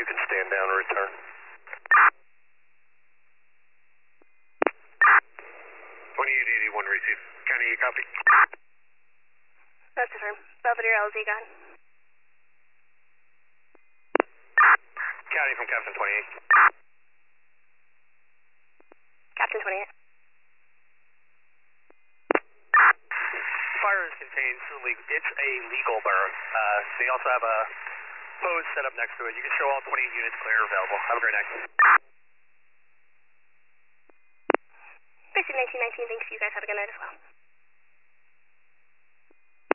you can stand down and return. 2881, receive. County, you copy? That's affirm. Belvedere LZ, go ahead. County from Captain 28. Captain 28. Fire is contained, it's a legal burn. They also have a hose set up next to it. You can show all 28 units clear available. Have a great night. Basic 1919, thanks. You guys have a good night as well.